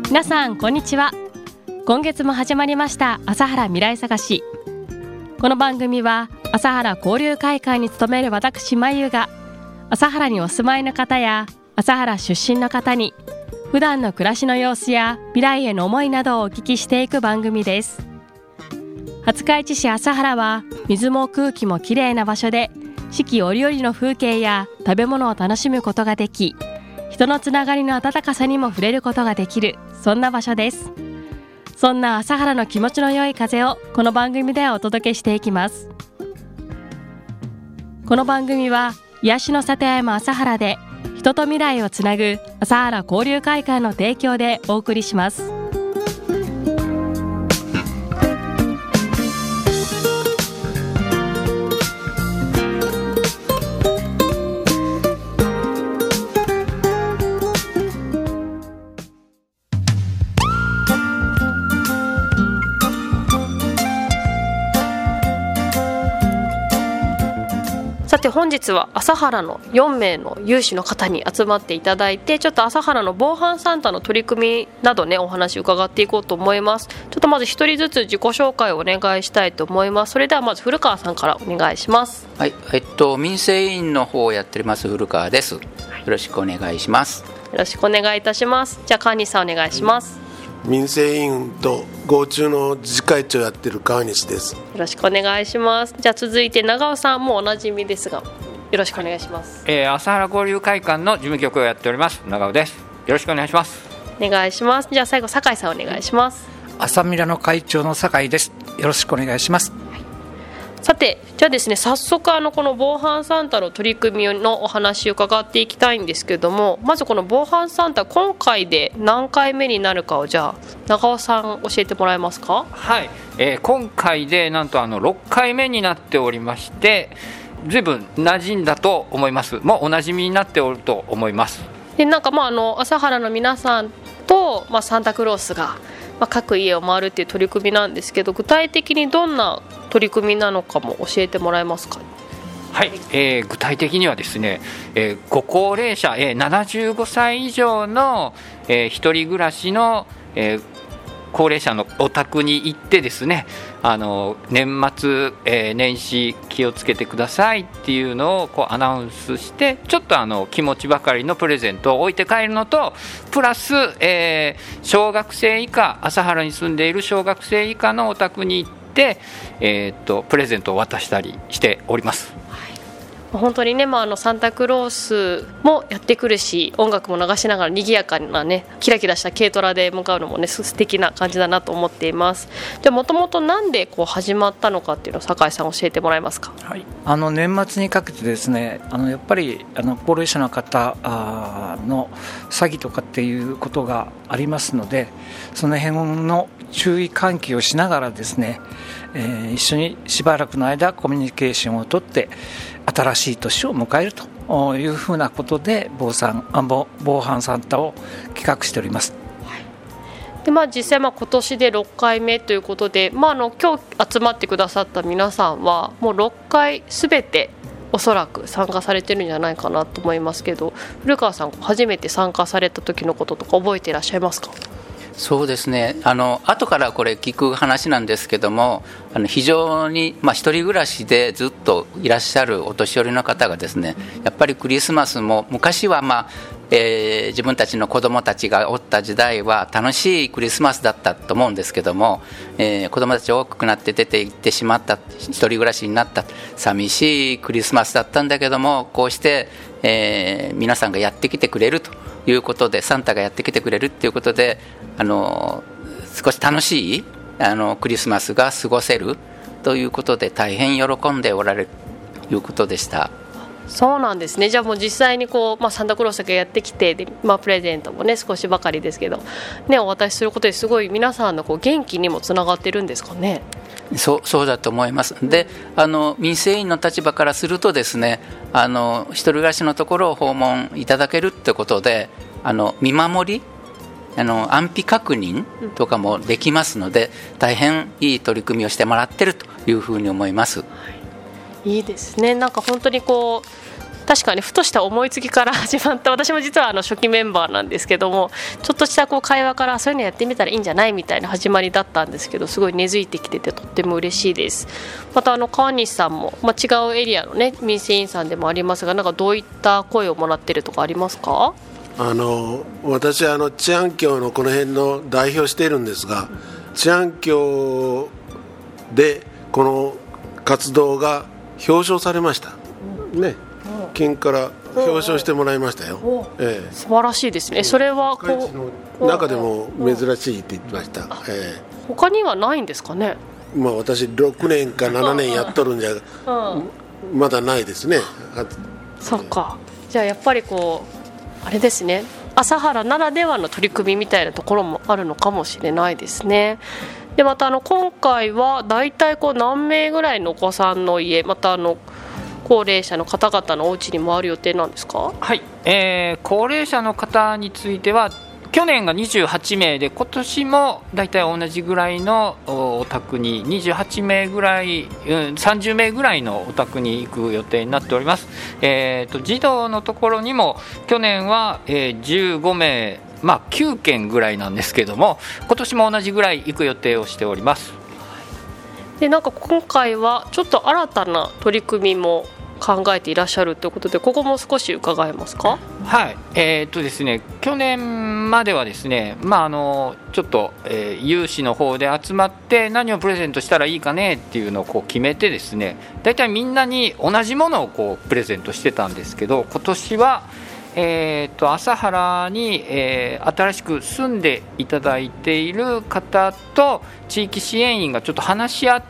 皆さんこんにちは。今月も始まりました朝原未来探し。この番組は朝原交流会館に勤める私まゆが朝原にお住まいの方や朝原出身の方に普段の暮らしの様子や未来への思いなどをお聞きしていく番組です。廿日市市朝原は水も空気もきれいな場所で、四季折々の風景や食べ物を楽しむことができ、人のつながりの温かさにも触れることができる、そんな場所です。そんな朝原の気持ちの良い風をこの番組ではお届けしていきます。この番組は癒しの里山朝原で人と未来をつなぐ朝原交流会館の提供でお送りします。さて本日は朝原の4名の有志の方に集まっていただいて、ちょっと朝原の防犯サンタの取り組みなどね、お話伺っていこうと思います。ちょっとまず一人ずつ自己紹介をお願いしたいと思います。それではまず古川さんからお願いします。 はい、民生委員の方をやっております古川です。よろしくお願いします。 よろしくお願いいたします。じゃあ川西さんお願いします。 民生委員と合中の自治会長をやっている川西です。 よろしくお願いします。じゃあ続いて長尾さん、もうおなじみですがよろしくお願いします。 朝原交流会館の事務局をやっております長尾です。よろしくお願いします。 お願いします。じゃあ最後酒井さんお願いします。 朝ミラの会長の酒井です。よろしくお願いします。 さてじゃあですね、早速この防犯サンタの取り組みのお話を伺っていきたいんですけども、まずこの防犯サンタ今回で何回目になるかをじゃあ長尾さん教えてもらえますか。 はい、今回でなんと6回目になっておりまして、随分馴染んだと思います。もうお馴染みになっておると思います。 でなんか朝原の皆さんと、サンタクロースが各家を回るっていう取り組みなんですけど、具体的にどんな取り組みなのかも教えてもらえますか。 はい、具体的にはですね、ご高齢者、75歳以上の、一人暮らしの、高齢者のお宅に行ってですね、年末、年始気をつけてくださいっていうのをアナウンスして、ちょっと気持ちばかりのプレゼントを置いて帰るのとプラス、小学生以下、朝原に住んでいる小学生以下のお宅に行って、プレゼントを渡したりしております。 本当にね、サンタクロースもやってくるし、音楽も流しながら賑やかなね、キラキラした軽トラで向かうのもね、素敵な感じだなと思っています。じゃあもともとなんで始まったのかっていうのを酒井さん教えてもらえますか。 はい、年末にかけてですね、やっぱり高齢者の方の詐欺とかっていうことがありますので、その辺の注意喚起をしながらですね、一緒にしばらくの間コミュニケーションをとって新しい年を迎えるというふうなことで防犯サンタを企画しております。 で実際今年で6回目ということで、今日集まってくださった皆さんはもう6回すべておそらく参加されてるんじゃないかなと思いますけど、古川さん初めて参加された時のこととか覚えていらっしゃいますか。 そうですね、後からこれ聞く話なんですけども、非常に、一人暮らしでずっといらっしゃるお年寄りの方がですね、やっぱりクリスマスも昔は自分たちの子供たちがおった時代は楽しいクリスマスだったと思うんですけども、子供たち大きくなって出て行ってしまった、一人暮らしになった、寂しいクリスマスだったんだけども、こうして、皆さんがやってきてくれるということで、サンタがやってきてくれるということで、少し楽しいクリスマスが過ごせるということで、大変喜んでおられるということでした。 そうなんですね。じゃあもう実際にサンタクロースがやってきて、で、プレゼントもね少しばかりですけど、ね、お渡しすることですごい皆さんの元気にもつながってるんですかね。 そうだと思います。で、民生委員の立場からするとですね、一人暮らしのところを訪問いただけるってことで、見守り、安否確認とかもできますので、大変いい取り組みをしてもらってるというふうに思います。 いいですね。なんか本当に確かにふとした思いつきから始まった、私も実は初期メンバーなんですけども、ちょっとした会話からそういうのやってみたらいいんじゃないみたいな始まりだったんですけど、すごい根付いてきててとっても嬉しいです。また川西さんも、違うエリアのね民生委員さんでもありますが、なんかどういった声をもらってるとかありますか？ 私は治安協のこの辺の代表しているんですが、治安協でこの活動が表彰されましたね。県から表彰してもらいましたよ。 素晴らしいですね。それは中でも珍しいって言ってました。 他にはないんですかね？ 私6年か7年やっとるんじゃまだないですね。 そうか。じゃあやっぱりあれですね、朝原ならではの取り組みみたいなところもあるのかもしれないですね。でまた今回はだいたい何名ぐらいのお子さんの家、また高齢者の方々のお家に回る予定なんですか？ はい、高齢者の方については去年が28名で、今年もだいたい同じぐらいのお宅に28名ぐらい、30名ぐらいのお宅に行く予定になっております。児童のところにも去年は、15名、9件ぐらいなんですけども、今年も同じぐらい行く予定をしております。 でなんか今回はちょっと新たな取り組みも考えていらっしゃるということで、ここも少し伺えますか？ はい、ですね、去年まではですね、ちょっと、有志の方で集まって何をプレゼントしたらいいかねっていうのを決めてですね、だいたいみんなに同じものをプレゼントしてたんですけど、今年は朝原に、新しく住んでいただいている方と地域支援員がちょっと話し合って、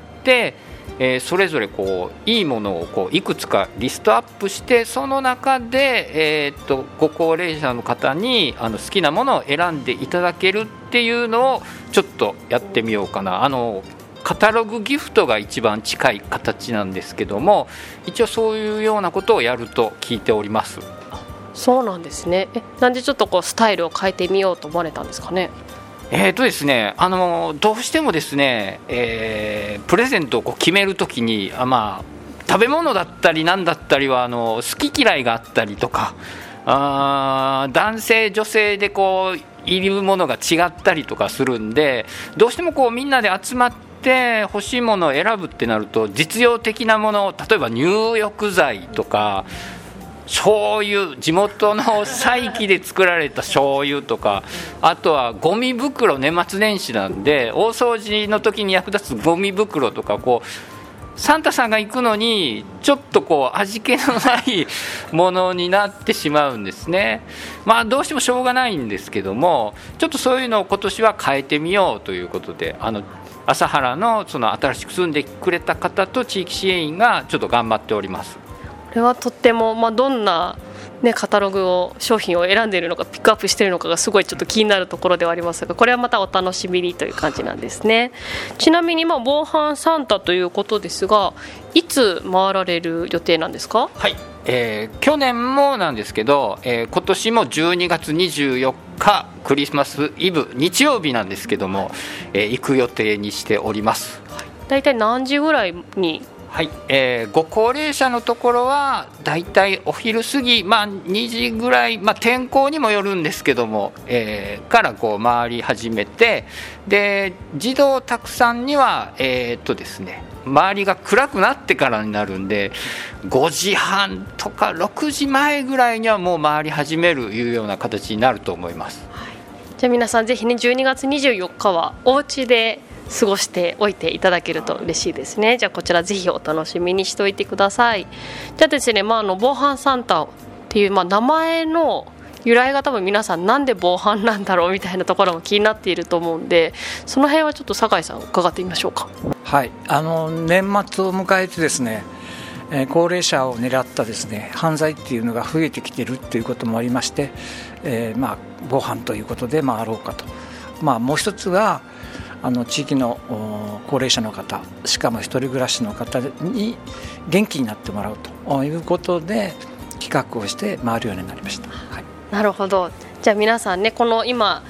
それぞれいいものをいくつかリストアップして、その中で、ご高齢者の方に好きなものを選んでいただけるっていうのをちょっとやってみようかな。カタログギフトが一番近い形なんですけども、一応そういうようなことをやると聞いております。 そうなんですね。なんでちょっとスタイルを変えてみようと思われたんですかね？ ですね、どうしてもですね、プレゼントを決めるときに、食べ物だったり何だったりは好き嫌いがあったりとか、男性女性でいるものが違ったりとかするんで、どうしてもみんなで集まって欲しいものを選ぶってなると、実用的なもの、例えば入浴剤とか醤油、地元の菜器で作られた醤油とか、あとはゴミ袋、年末年始なんで大掃除の時に役立つゴミ袋とか、サンタさんが行くのにちょっと味気のないものになってしまうんですね。どうしてもしょうがないんですけども、ちょっとそういうのを今年は変えてみようということで、朝原の新しく住んでくれた方と地域支援員がちょっと頑張っております。 これはとっても、どんな、カタログを商品を選んでいるのかピックアップしているのかがすごいちょっと気になるところではありますが、これはまたお楽しみにという感じなんですね。ちなみに防犯サンタということですが、いつ回られる予定なんですか？ はい、去年もなんですけど、今年も12月24日クリスマスイブ日曜日なんですけども、行く予定にしております。 だいたい何時ぐらいに？ はい、ご高齢者のところはだいたいお昼過ぎ、2時ぐらい、天候にもよるんですけども、から回り始めて、で児童たくさんにはですね、周りが暗くなってからになるんで、5時半とか6時前ぐらいにはもう回り始めるいうような形になると思います。 じゃあ皆さんぜひね、12月24日はお家で過ごしておいていただけると嬉しいですね。じゃあこちらぜひお楽しみにしておいてください。じゃあですね、防犯サンタっていう、名前の由来が多分皆さんなんで防犯なんだろうみたいなところも気になっていると思うんで、その辺はちょっと酒井さん伺ってみましょうか。 はい、年末を迎えてですね、高齢者を狙ったですね犯罪っていうのが増えてきているということもありまして、防犯ということであろうかと。もう一つが地域の高齢者の方、しかも一人暮らしの方に元気になってもらうということで企画をして回るようになりました。はい、 なるほど。じゃあ皆さんね、この今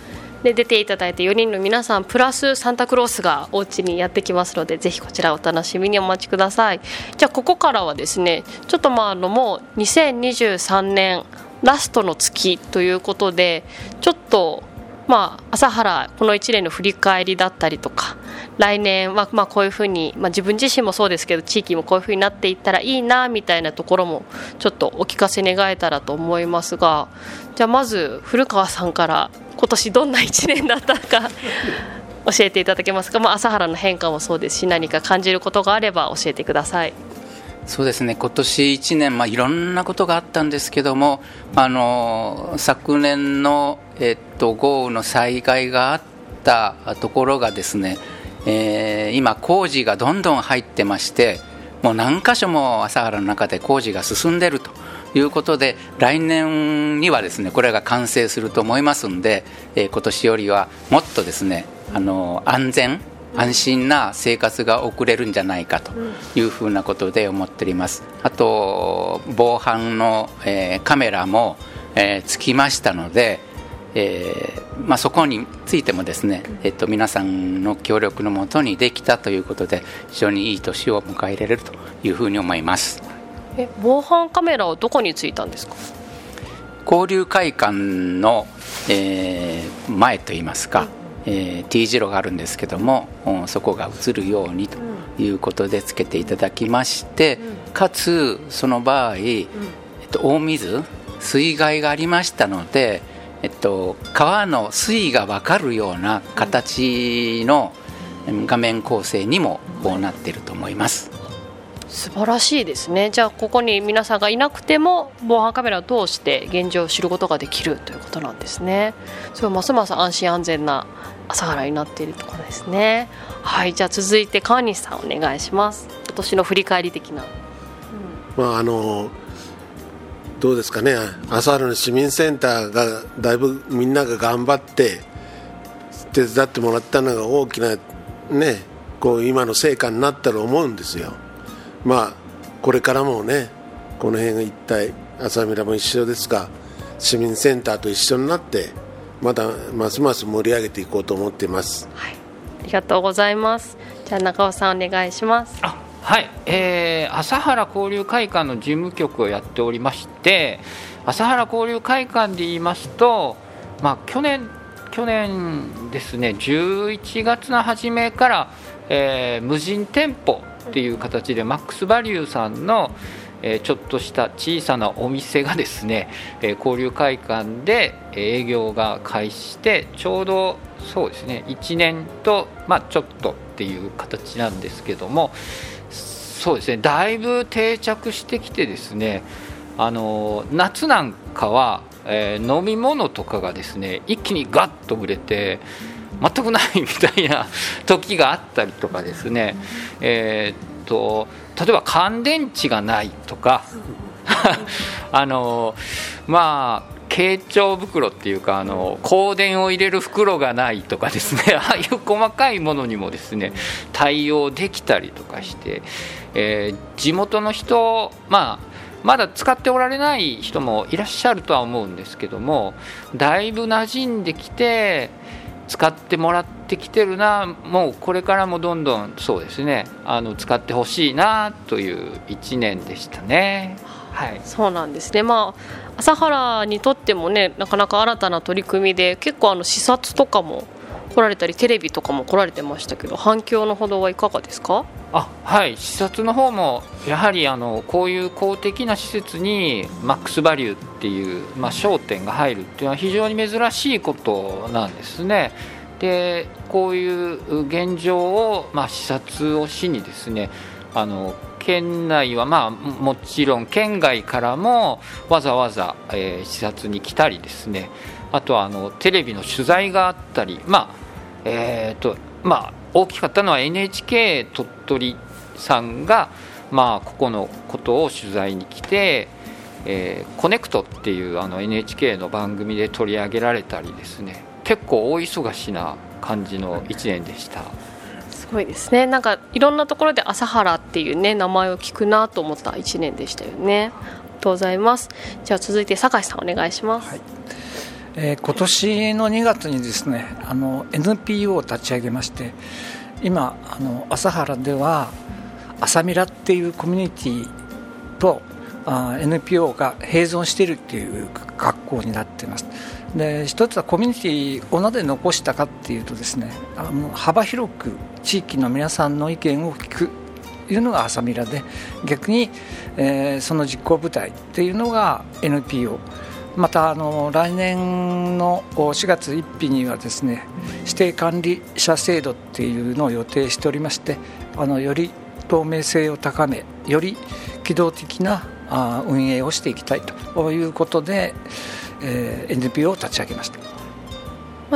で出ていただいて4人の皆さんプラスサンタクロースがお家にやってきますので、ぜひこちらお楽しみにお待ちください。じゃあここからはですね、ちょっともう2023年ラストの月ということで、ちょっと朝原この1年の振り返りだったりとか、来年はこういうふうに、自分自身もそうですけど地域もこういうふうになっていったらいいなみたいなところもちょっとお聞かせ願えたらと思いますが、じゃあまず古川さんから今年どんな1年だったか教えていただけますか。朝原の変化もそうですし、何か感じることがあれば教えてください。 そうですね、今年1年、いろんなことがあったんですけども、昨年の、豪雨の災害があったところがですね、今工事がどんどん入ってまして、もう何箇所も朝原の中で工事が進んでいるということで、来年にはですねこれが完成すると思いますんで、今年よりはもっとですね安全安心な生活が送れるんじゃないかというふうなことで思っております。あと防犯の、カメラも、つきましたので、そこについてもですね、皆さんの協力のもとにできたということで、非常にいい年を迎えられるというふうに思います。 防犯カメラはどこについたんですか。 交流会館の、前といいますか、T 字路があるんですけども、そこが映るようにということでつけていただきまして、かつその場合、大水害がありましたので、川の水位が分かるような形の画面構成にもなっていると思います。 素晴らしいですね。じゃあここに皆さんがいなくても防犯カメラを通して現状を知ることができるということなんですね。それはますます安心安全な朝原になっているところですね。はい、じゃあ続いて川西さんお願いします。今年の振り返り的な、 どうですかね、朝原の市民センターがだいぶみんなが頑張って手伝ってもらったのが大きなね、今の成果になったと思うんですよ。これからもね、この辺一帯朝ミラも一緒ですが、市民センターと一緒になってまたますます盛り上げていこうと思っています。 はい、ありがとうございます。じゃあ中尾さんお願いします。 はい、朝原交流会館の事務局をやっておりまして、朝原交流会館で言いますと、去年ですね、11月の初めから、無人店舗っていう形でマックスバリューさんの、ちょっとした小さなお店がですね、交流会館で営業が開始して、ちょうどそうですね1年と、ちょっとっていう形なんですけども、そうですね、だいぶ定着してきてですね、夏なんかは、飲み物とかがですね一気にガッと売れて全くないみたいな時があったりとかですね、例えば乾電池がないとか傾聴袋っていうか香電を入れる袋がないとかですね、ああいう細かいものにもですね対応できたりとかして、地元の人、まだ使っておられない人もいらっしゃるとは思うんですけども、だいぶ馴染んできて使ってもらってきてるな、もうこれからもどんどんそうですね使ってほしいなという1年でしたね。はい、 そうなんですね。朝原にとってもね、なかなか新たな取り組みで、結構視察とかも来られたりテレビとかも来られてましたけど、反響のほどはいかがですか。 はい、視察の方もやはりこういう公的な施設にマックスバリューっていう、商店が入るっていうのは非常に珍しいことなんですね。でこういう現状を、視察をしにですね、県内はもちろん県外からもわざわざ、視察に来たりですね、あとはテレビの取材があったり、大きかったのは NHK 鳥取さんが、ここのことを取材に来て、コネクトっていうNHK の番組で取り上げられたりですね、結構大忙しな感じの1年でした。 すごいですね。なんかいろんなところで朝原っていうね名前を聞くなと思った1年でしたよね。ありがとうございます。じゃあ続いて酒井さんお願いします。 はい、 今年の2月にですねNPO を立ち上げまして、今朝原では朝ミラっていうコミュニティとNPO が併存しているっていう学校になっています。で、一つはコミュニティをなぜ残したかっていうとですね、幅広く地域の皆さんの意見を聞くというのが朝ミラで、逆に、その実行部隊っていうのが NPO。また来年の4月1日にはですね、指定管理者制度っていうのを予定しておりまして、より透明性を高め、より機動的な運営をしていきたいということで、NPO を立ち上げました。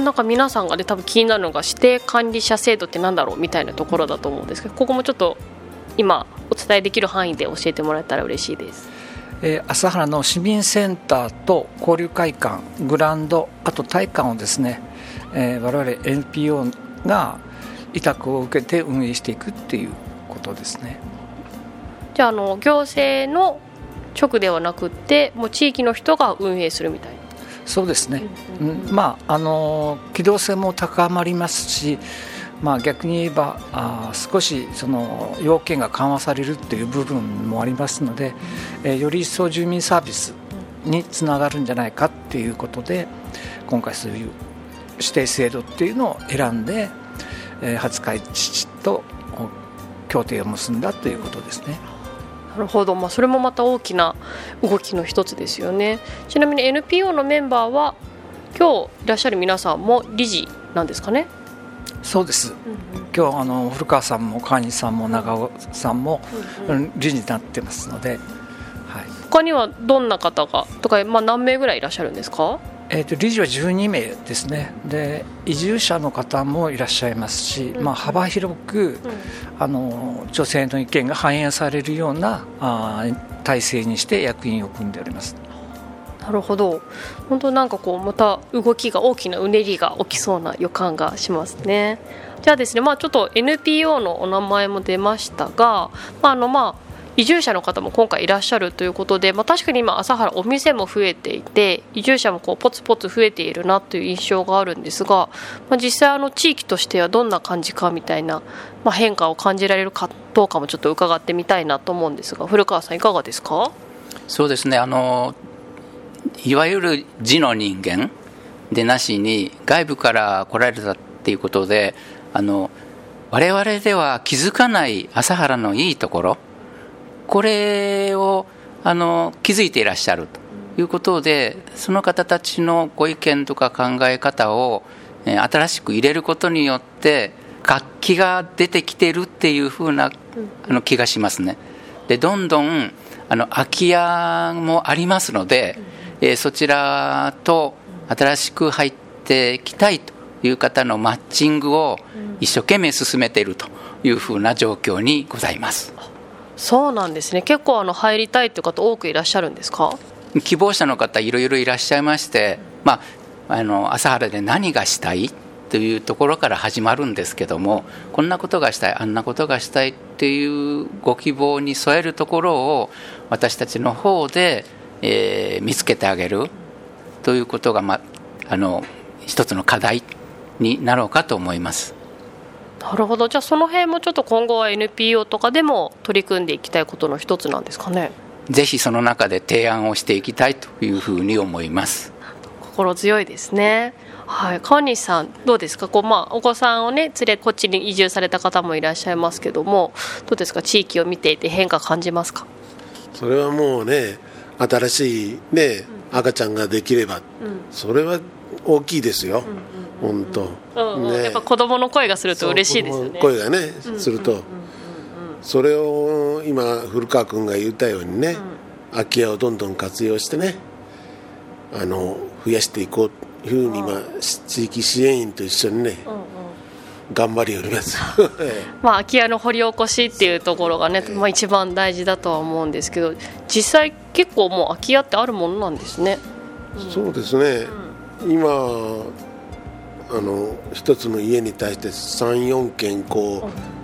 なんか皆さんがね、多分気になるのが指定管理者制度ってなんだろうみたいなところだと思うんですけど、ここもちょっと今お伝えできる範囲で教えてもらえたら嬉しいです。 朝原の市民センターと交流会館、グラウンド、あと体育館をですね、我々 NPO が委託を受けて運営していくっていうことですね。 じゃあ行政の直ではなくってもう地域の人が運営するみたいな。 そうですね、機動性も高まりますし、逆に言えば少しその要件が緩和されるっていう部分もありますので、より一層住民サービスにつながるんじゃないかっていうことで、今回そういう指定制度っていうのを選んで、廿日市と協定を結んだということですね。 なるほど、それもまた大きな動きの一つですよね。ちなみに NPO のメンバーは今日いらっしゃる皆さんも理事なんですかね。 そうです、今日古川さんも川西さんも長尾さんも理事になってますので、 他にはどんな方がとか、何名ぐらいいらっしゃるんですか。 理事は12名ですね。で、移住者の方もいらっしゃいますし、幅広く、女性の意見が反映されるような体制にして役員を組んでおります。 なるほど、本当なんかまた動きが大きなうねりが起きそうな予感がしますね。じゃあですね、ちょっと NPO のお名前も出ましたが、移住者の方も今回いらっしゃるということで、確かに今朝原お店も増えていて、移住者もポツポツ増えているなという印象があるんですが、実際地域としてはどんな感じかみたいな、変化を感じられるかどうかもちょっと伺ってみたいなと思うんですが、古川さんいかがですか。 そうですね、いわゆる地の人間でなしに外部から来られたっていうことで、我々では気づかない朝原のいいところ、これを気づいていらっしゃるということで、その方たちのご意見とか考え方を新しく入れることによって活気が出てきてるっていう風な気がしますね。で、どんどん空き家もありますので、そちらと新しく入ってきたいという方のマッチングを一生懸命進めているというふうな状況にございます。 そうなんですね。結構入りたいという方多くいらっしゃるんですか。 希望者の方いろいろいらっしゃいまして、朝原で何がしたいというところから始まるんですけども、こんなことがしたい、あんなことがしたいっていうご希望に添えるところを私たちの方で見つけてあげるということが、一つの課題になろうかと思います。 なるほど。じゃあその辺もちょっと今後は NPO とかでも取り組んでいきたいことの一つなんですかね。 ぜひその中で提案をしていきたいというふうに思います。 心強いですね。川西さんどうですか。お子さんをね連れこっちに移住された方もいらっしゃいますけども、どうですか、地域を見ていて変化感じますか。 それはもうね、新しいね、赤ちゃんができれば、それは大きいですよ、本当、 やっぱ子供の声がすると嬉しいですよね。 声がね、すると、それを今古川君が言ったようにね、空き家をどんどん活用してね、増やしていこうというふうに今地域支援員と一緒にね、頑張りおります空き家の掘り起こしっていうところがね、一番大事だとは思うんですけど、実際結構もう空き家ってあるものなんですね。 そうですね、今一つの家に対して 3,4 軒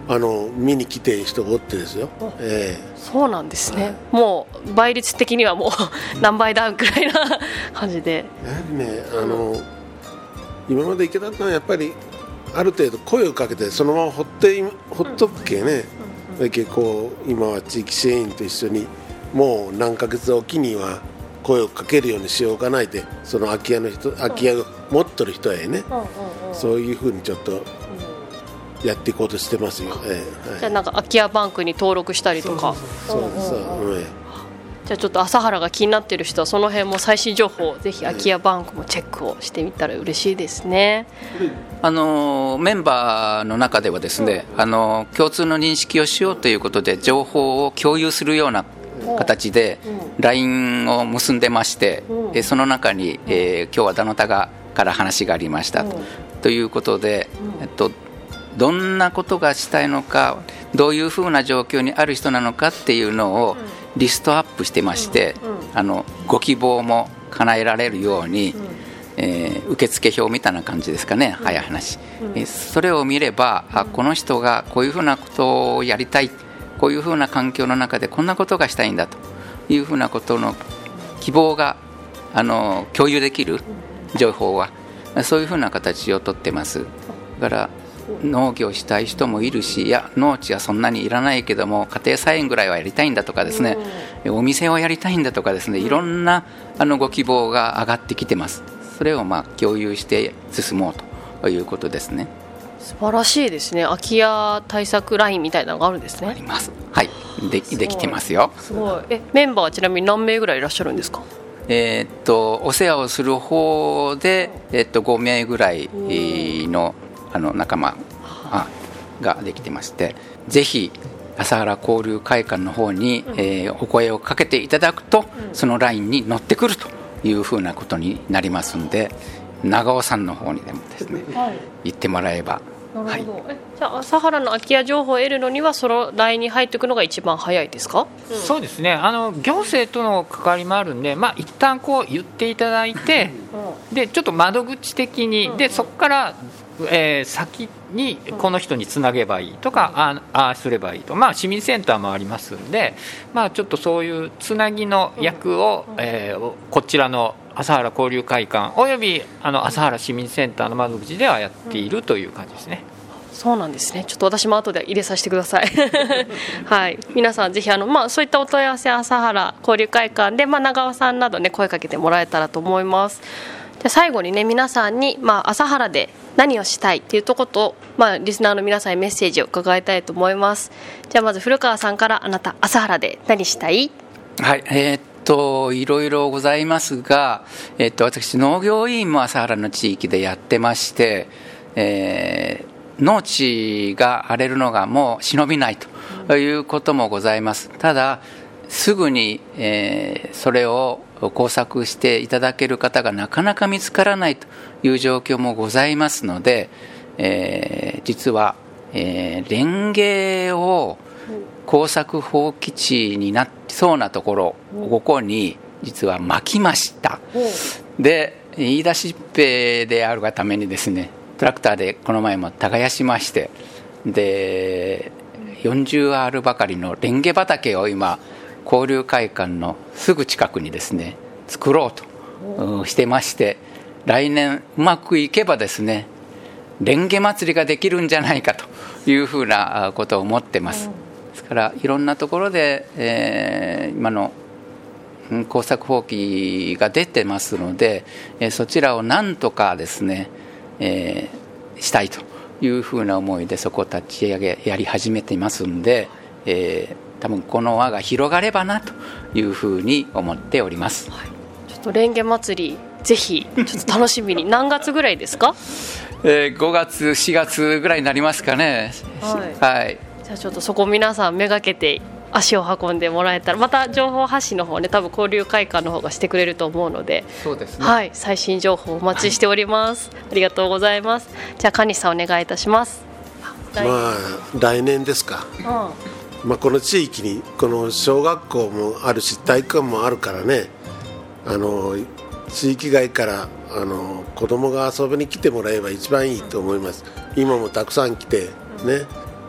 見に来ている人がおってですよ、 そうなんですね、もう倍率的にはもう何倍だくらいな感じで、 やはりね、今まで池田さんはやっぱりある程度声をかけてそのままほっとくけね、結構今は地域支援員と一緒にもう何ヶ月おきには声をかけるようにしようかないで、その空き家を持っとる人へね、そういうふうにちょっとやっていこうとしてますよ、 じゃあなんか空き家バンクに登録したりとか。 そうです、 じゃあちょっと朝原が気になっている人はその辺も最新情報をぜひ空き家バンクもチェックをしてみたら嬉しいですね。 メンバーの中ではですね、共通の認識をしようということで情報を共有するような形で LINE を結んでまして、その中に、今日はどなたから話がありましたということで、どんなことがしたいのか、どういうふうな状況にある人なのかっていうのをリストアップしてまして、ご希望も叶えられるように、受付表みたいな感じですかね、早い話、それを見れば、この人がこういうふうなことをやりたい、こういうふうな環境の中でこんなことがしたいんだというふうなことの希望が共有できる情報はそういうふうな形をとってます。だから農業したい人もいるし、いや農地はそんなにいらないけども家庭菜園ぐらいはやりたいんだとかですね、お店をやりたいんだとかですね、いろんなご希望が上がってきてます。それを共有して進もうということですね。 素晴らしいですね。空き家対策ラインみたいなのがあるんですね。 あります、はい、できてますよ。 すごい。メンバーはちなみに何名ぐらいいらっしゃるんですか？ お世話をする方で、5名ぐらいの仲間ができてまして、ぜひ朝原交流会館の方に、お声をかけていただくと、そのラインに乗ってくるというふうなことになりますので、長尾さんの方にでもですね、行ってもらえば。 なるほど、じゃあ朝原の空き家情報を得るのにはそのラインに入っていくのが一番早いですか？ そうですね、行政との関わりもあるんで、一旦こう言っていただいて、でちょっと窓口的に、でそこから先にこの人につなげばいいとか、ああすればいいと、市民センターもありますんで、ちょっとそういうつなぎの役を、こちらの朝原交流会館および朝原市民センターの窓口ではやっているという感じですね。 そうなんですね。ちょっと私も後で入れさせてくださいはい、皆さんぜひそういったお問い合わせ朝原交流会館で、長尾さんなどね声かけてもらえたらと思います。で最後にね、皆さんに、朝原で何をしたいっていうところと、リスナーの皆さんにメッセージを伺いたいと思います。じゃあまず古川さんから、あなた朝原で何したい？ はい、いろいろございますが、私農業委員も朝原の地域でやってまして、農地が荒れるのがもう忍びないということもございます。ただすぐに、それを工作していただける方がなかなか見つからないという状況もございますので、実は、レンゲを耕作放棄地になってそうなところ、ここに実は巻きました。で言い出しっぺであるがためにですね、トラクターでこの前も耕しまして、で40アールばかりのレンゲ畑を今交流会館のすぐ近くにですね作ろうとしてまして、来年うまくいけばですねレンゲ祭りができるんじゃないかというふうなことを思ってます。ですからいろんなところで、今の耕作放棄が出てますので、そちらをなんとかですね、したいというふうな思いでそこを立ち上げやり始めていますんで、多分この輪が広がればなというふうに思っております。 ちょっとレンゲ祭りぜひちょっと楽しみに何月ぐらいですか ？5月4月ぐらいになりますかね。はい、 じゃあちょっとそこ皆さんめがけて足を運んでもらえたら、また情報発信の方ね、多分交流会館の方がしてくれると思うので、 そうですね、 はい、最新情報お待ちしております、ありがとうございます。じゃあ蟹さんお願いいたします。 来年ですか、この地域にこの小学校もあるし体育館もあるからね、地域外から子供が遊びに来てもらえば一番いいと思います。今もたくさん来てね、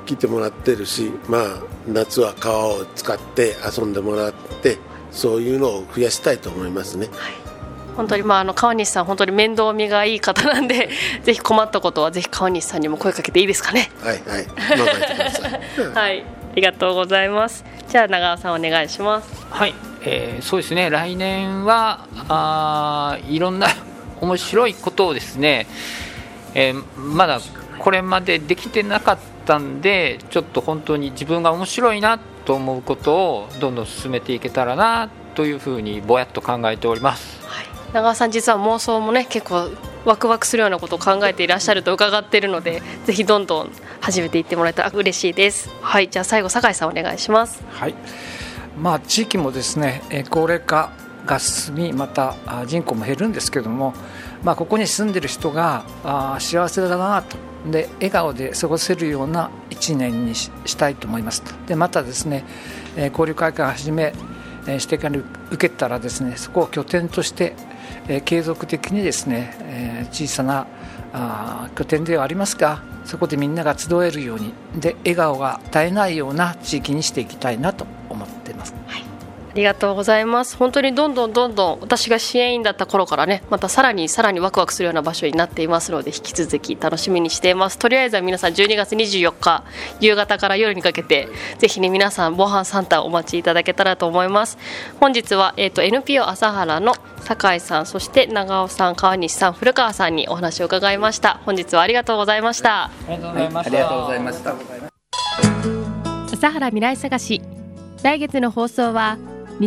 来てもらってるし、夏は川を使って遊んでもらって、そういうのを増やしたいと思いますね。 本当に川西さん本当に面倒見がいい方なんでぜひ困ったことはぜひ川西さんにも声かけていいですかね。 はいはい、任せてくださいはい、ありがとうございます。じゃあ長尾さんお願いします。 はい、そうですね、来年はいろんな面白いことをですね、まだこれまでできてなかったんで、ちょっと本当に自分が面白いなと思うことをどんどん進めていけたらなというふうにぼやっと考えております。 はい、長尾さん実は妄想もね結構ワクワクするようなことを考えていらっしゃると伺っているので、ぜひどんどん始めていってもらえたら嬉しいです。はい、じゃあ最後酒井さんお願いします。 はい、地域もですね、高齢化が進み、また人口も減るんですけども、ここに住んでる人が幸せだなと、で笑顔で過ごせるような1年にしたいと思います。でまたですね、交流会館をはじめ指定管理を受けたらですね、そこを拠点として継続的にですね、小さな拠点ではありますが、そこでみんなが集えるように、で笑顔が絶えないような地域にしていきたいなと思っています。 はい、ありがとうございます。本当にどんどん私が支援員だった頃からね、またさらにワクワクするような場所になっていますので、引き続き楽しみにしています。とりあえずは皆さん12月24日夕方から夜にかけてぜひね皆さん防犯サンタお待ちいただけたらと思います。本日は、NPO 朝原の酒井さん、そして長尾さん、川西さん、古川さんにお話を伺いました。本日はありがとうございました。 ありがとうございました。 ありがとうございました。 朝原未来探し、来月の放送は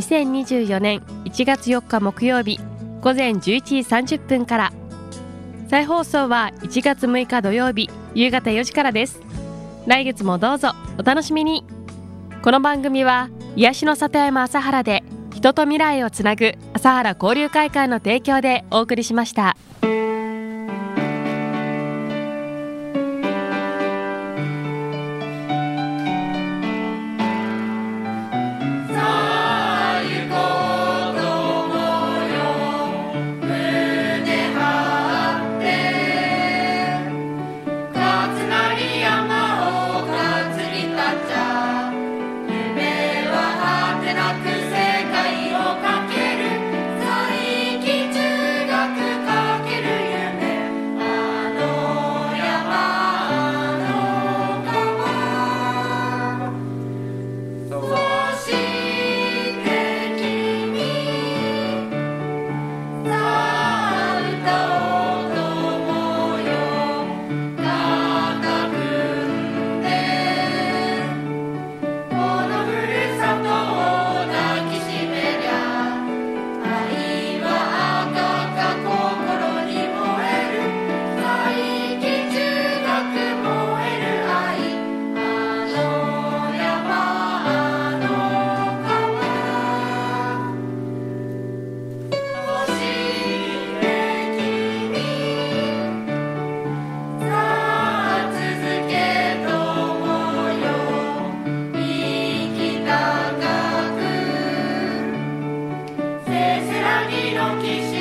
2024年1月4日木曜日午前11時30分から、再放送は1月6日土曜日夕方4時からです。来月もどうぞお楽しみに。この番組は癒しの里山朝原で人と未来をつなぐ朝原交流会館の提供でお送りしました。 せせらぎの岸